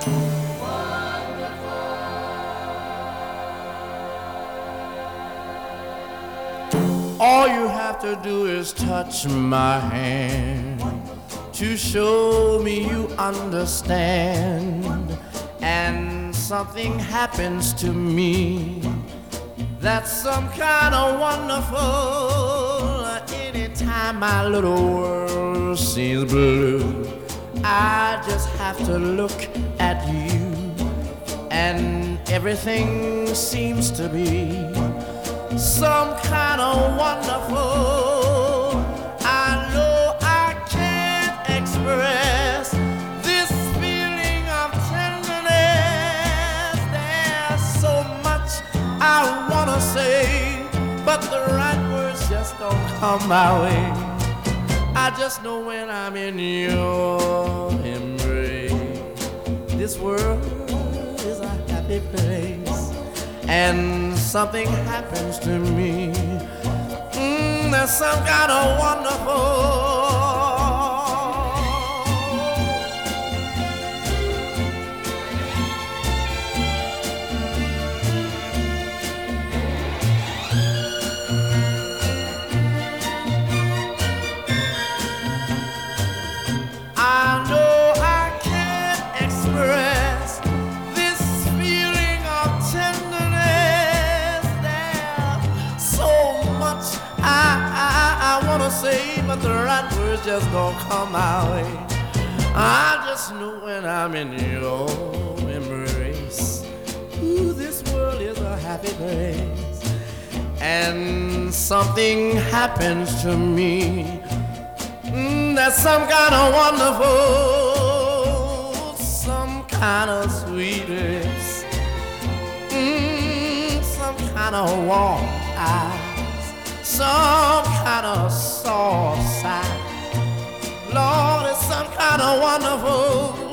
All you have to do is touch my hand to show me you understand. And something happens to me that's some kind of wonderful. Anytime my little world seems blue, I just have to look at you, and everything seems to be some kind of wonderful. I know I can't express this feeling of tenderness. There's so much I wanna say, but the right words just don't come my way. I just know when I'm in your embrace, this world is a happy place. And something happens to me, there's some kind of wonderful. I know I can't express this feeling of tenderness. There's so much I wanna say, but the right words just don't come my way. I just know when I'm in your embrace, ooh, this world is a happy place. And something happens to me, that's some kind of wonderful, some kind of sweetness, some kind of warm eyes, some kind of soft sigh. Lord, it's some kind of wonderful.